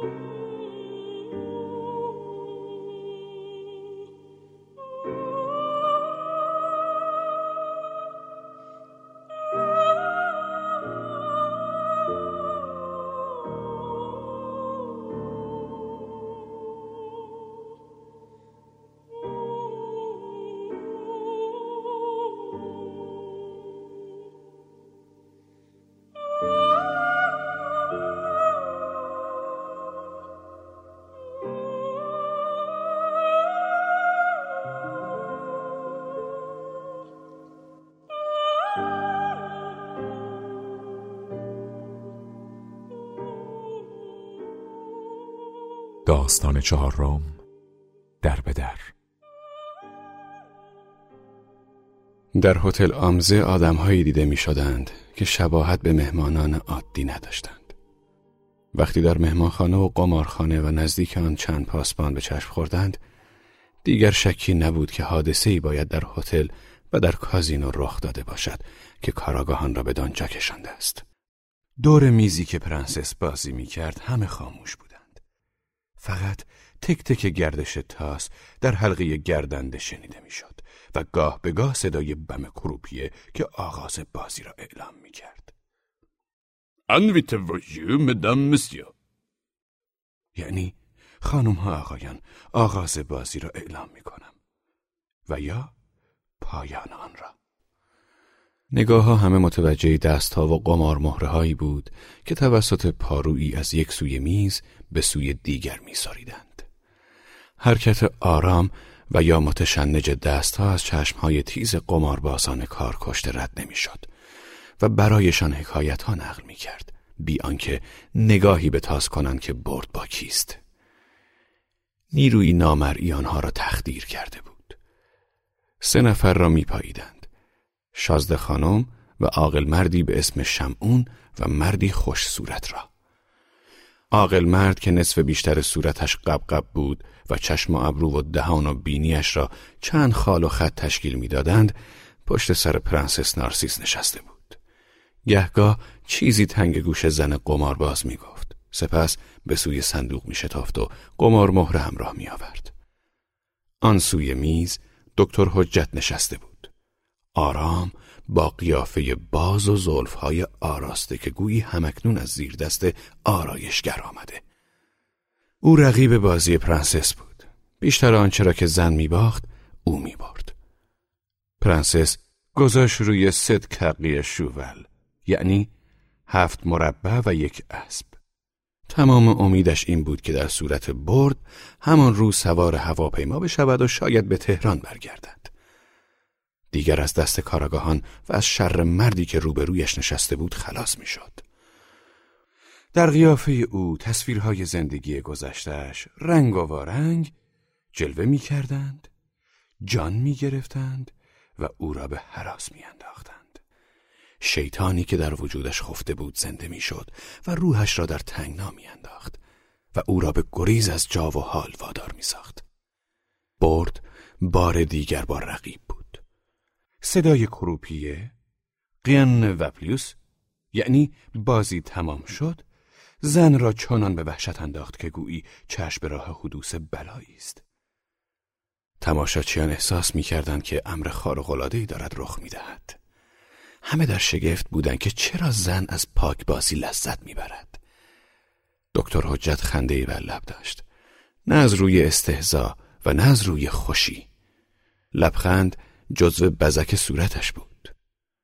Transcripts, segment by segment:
داستان چهارم، در به در. در هتل آمزه آدم‌هایی دیده می‌شدند که شباهت به مهمانان عادی نداشتند. وقتی در مهمانخانه و قمارخانه و نزدیک آن چند پاسبان به چشم خوردند، دیگر شکی نبود که حادثه‌ای باید در هتل و در کازینو رخ داده باشد که کاراگاهان را به دانجا کشانده است. دور میزی که پرنسس بازی می‌کرد همه خاموش بودند. فقط تک تک گردش تاس در حلقه گردنده شنیده میشد و گاه به گاه صدای بم کروپیه که آغاز بازی را اعلام میکرد. انویت وجو مدام مسیو، یعنی خانم ها آقایان، آغاز بازی را اعلام میکنم و یا پایان آن را. نگاه ها همه متوجه دست ها و قمار مهره هایی بود که توسط پارویی از یک سوی میز به سوی دیگر می ساریدند. حرکت آرام و یا متشنج دست ها از چشم های تیز قماربازان کار کشته رد نمی شد و برایشان حکایت ها نقل می کرد، بی آنکه نگاهی به تاس کنند که برد با کیست. نیروی نامرئی آنها را تخدیر کرده بود. 3 نفر را می پاییدند: شازده خانم و عاقل مردی به اسم شمعون و مردی خوش صورت را. عاقل مرد که نصف بیشتر صورتش قبقب بود و چشم و ابرو و دهان و بینیش را چند خال و خط تشکیل می‌دادند، پشت سر پرنسس نارسیس نشسته بود. گهگاه چیزی تنگ گوش زن قمارباز می‌گفت، سپس به سوی صندوق می‌شتافت و قمار مهره همراه می‌آورد. آن سوی میز دکتر حجت نشسته بود، آرام، با قیافه باز و زلفهای آراسته که گویی همکنون از زیر دست آرایشگر آمده. او رقیب بازی پرنسس بود. بیشتر آنچه را که زن می‌باخت او می‌برد. پرنسس گذاشت روی 3 کقی شوول، یعنی 7 مربع و 1 اسب. تمام امیدش این بود که در صورت برد همان روز سوار هواپیما بشود و شاید به تهران برگردد. دیگر از دست کاراگاهان و از شر مردی که روبرویش نشسته بود خلاص میشد. در قیافه او تصویرهای زندگی گذشته‌اش رنگ و وارنگ جلوه می‌کردند، جان می‌گرفتند و او را به هراس می‌انداختند. شیطانی که در وجودش خفته بود زنده میشد و روحش را در تنگنا می‌انداخت و او را به گریز از جا و حال وادار می‌ساخت. برد بار دیگر با رقیب بود. صدای کروپیه، قین و پلیوس، یعنی بازی تمام شد، زن را چنان به وحشت انداخت که گویی چشم به راه حدوث بلایی است. تماشاچیان احساس می‌کردند که امر خارق‌العاده‌ای دارد رخ می‌دهد. همه در شگفت بودند که چرا زن از پاک بازی لذت می‌برد. دکتر حجت خنده‌ای بر لب داشت، نه از روی استهزا و نه از روی خوشی. لبخند جزو بزک صورتش بود.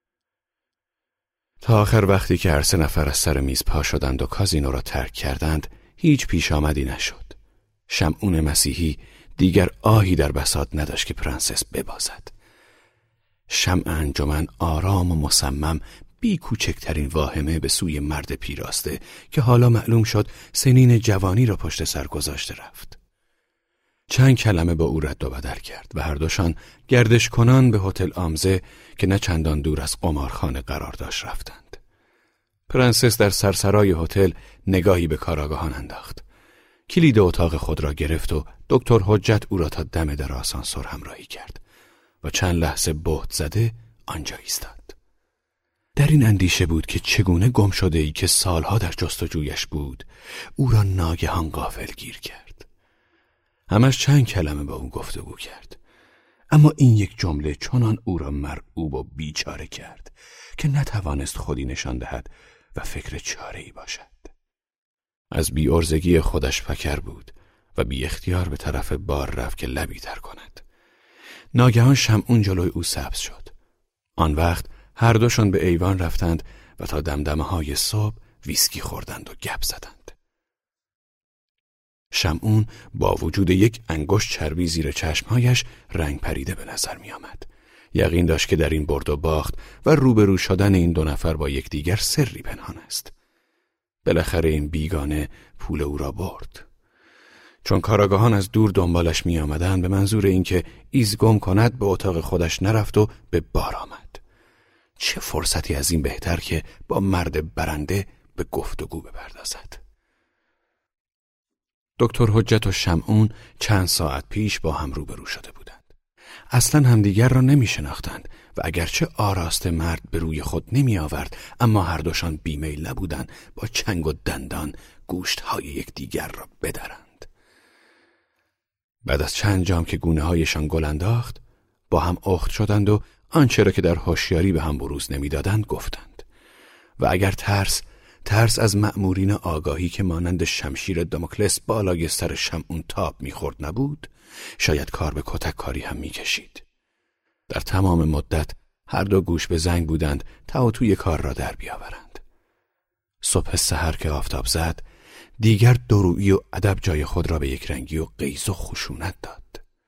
تا آخر وقتی که هر 3 نفر از سر میز پا شدند و کازینو را ترک کردند، هیچ پیش آمدی نشد. شمعون مسیحی دیگر آهی در بساط نداشت که پرنسس ببازد. شمع انجمن آرام و مصمم بی کوچکترین واهمه به سوی مرد پیراسته که حالا معلوم شد سنین جوانی را پشت سر گذاشته رفت. چند کلمه با او رد و بدل کرد و هر دوشان گردش کنان به هتل آمزه که نه چندان دور از قمارخانه قرار داشت رفتند. پرنسس در سرسرای هتل نگاهی به کاراگاهان انداخت. کلید اتاق خود را گرفت و دکتر حجت او را تا دم در آسانسور همراهی کرد و چند لحظه بهت زده آنجا ایستاد. در این اندیشه بود که چگونه گم شده ای که سالها در جستجویش بود او را ناگهان غافلگیر کرد. همش چند کلمه با او گفتگو کرد، اما این یک جمله چنان او را مرعوب و بیچاره کرد که نتوانست خودی نشان دهد و فکر چاره‌ای باشد. از بی‌عرضگی خودش فکر بود و بی اختیار به طرف بار رفت که لبی تر کند. ناگهان شمعون جلوی او سبز شد. آن وقت هر دوشان به ایوان رفتند و تا دمدمه‌های صبح ویسکی خوردند و گپ زدند. شمعون با وجود یک انگشت چربی زیر چشمهایش رنگ پریده به نظر می آمد. یقین داشت که در این برد و باخت و روبرو شدن این دو نفر با یکدیگر سری پنهان است. بالاخره این بیگانه پول او را برد. چون کاراگاهان از دور دنبالش می آمدند به منظور اینکه ایز گم کند به اتاق خودش نرفت و به بار آمد. چه فرصتی از این بهتر که با مرد برنده به گفتگو بپردازد. دکتر حجت و شمعون چند ساعت پیش با هم روبرو شده بودند. اصلا همدیگر را نمی شناختند و اگرچه آراسته مرد به روی خود نمی آورد، اما هر دوشان بیمیل نبودند با چنگ و دندان گوشتهای یکدیگر را بدرند. بعد از چند جام که گونه هایشان گل انداخت با هم اخت شدند و آنچه را که در هوشیاری به هم بروز نمیدادند گفتند. و اگر ترس از مأمورین آگاهی که مانند شمشیر داموکلس بالای سر شمعون تاب می‌خورد نبود، شاید کار به کتک کاری هم می‌کشید. در تمام مدت هر دو گوش به زنگ بودند تا توی کار را در بیاورند. صبح سحر که آفتاب زد، دیگر دورویی و ادب جای خود را به یک رنگی و غیظ و خشونت داد.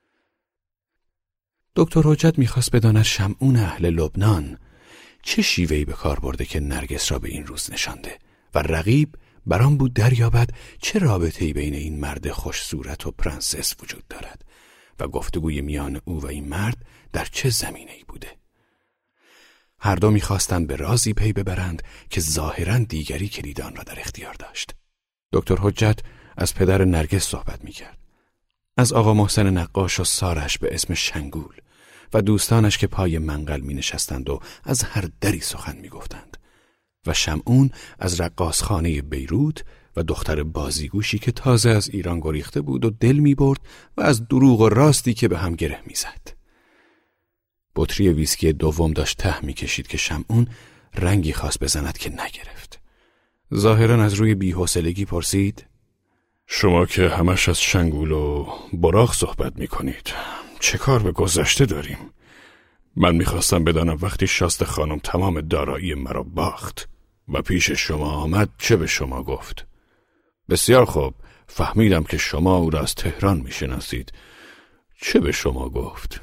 دکتر حجت می‌خواست بداند شمعون اهل لبنان چه شیوهی به کار برده که نرگس را به این روز نشانده و رقیب برام بود دریابد چه رابطه‌ای بین این مرد خوش صورت و پرنسس وجود دارد و گفتگوی میان او و این مرد در چه زمینه‌ای بوده. هر دو می‌خواستند به رازی پی ببرند که ظاهراً دیگری کلیدان را در اختیار داشت. دکتر حجت از پدر نرگس صحبت می‌کرد، از آقا محسن نقاش و سارش به اسم شنگول و دوستانش که پای منقل می نشستند و از هر دری سخن می گفتند و شمعون از رقاصخانه بیروت و دختر بازیگوشی که تازه از ایران گریخته بود و دل می برد و از دروغ و راستی که به هم گره می زد. بطری ویسکی دوم داشت ته می کشید که شمعون رنگی خواست بزند که نگرفت. ظاهراً از روی بی‌حوصلگی پرسید: شما که همش از شنگول و براق صحبت می کنید، چه کار به گذشته داریم؟ من میخواستم بدانم وقتی شاست خانم تمام دارایی مرا باخت و پیش شما آمد چه به شما گفت؟ بسیار خوب، فهمیدم که شما او را از تهران میشناسید. چه به شما گفت؟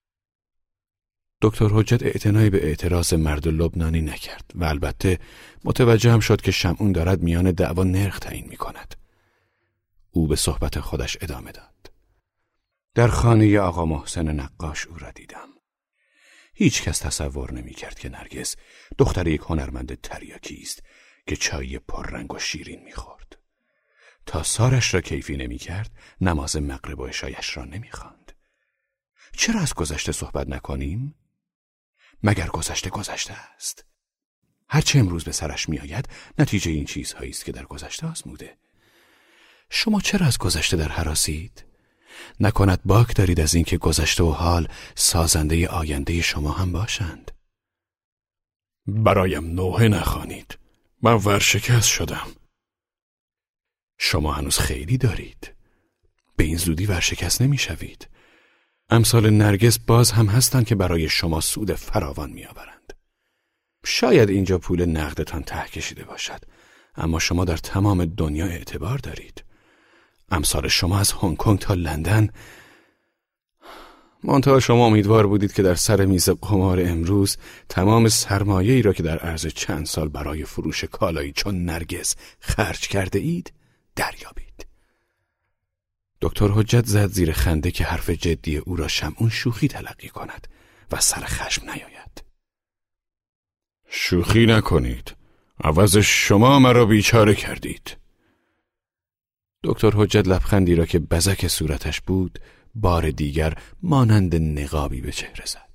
دکتر حجت اعتنایی به اعتراض مرد لبنانی نکرد و البته متوجه هم شد که شمعون دارد میان دعوا نرخ تعیین میکند. او به صحبت خودش ادامه داد: در خانه آقا محسن نقاش او را دیدم. هیچ کس تصور نمی کرد که نرگس دختر یک هنرمند تریاکی است که چای پررنگ و شیرین می خورد. تا سارش را کیفی نمی کرد، نماز مغرب و عشایش را نمی خواند. چرا از گذشته صحبت نکنیم؟ مگر گذشته است. هرچه امروز به سرش می آید نتیجه این چیزهایی است که در گذشته آزموده. شما چرا از گذشته در هراسید؟ نکند باک دارید از این که گذشته و حال سازنده آینده شما هم باشند؟ برایم نوحه نخوانید، من ورشکست شدم. شما هنوز خیلی دارید، به این زودی ورشکست نمی شوید. امثال نرگس باز هم هستند که برای شما سود فراوان می آورند. شاید اینجا پول نقدتان ته کشیده باشد، اما شما در تمام دنیا اعتبار دارید. امثال شما از هنگ کنگ تا لندن. منتها شما امیدوار بودید که در سر میز قمار امروز تمام سرمایه‌ای را که در عرض چند سال برای فروش کالایی چون نرگس خرج کرده اید دریابید. دکتر حجت زد زیر خنده که حرف جدی او را شمعون شوخی تلقی کند و سر خشم نیاید. شوخی نکنید، عوضش شما مرا بیچاره کردید. دکتر حجت لبخندی را که بزک صورتش بود بار دیگر مانند نقابی به چهره زد.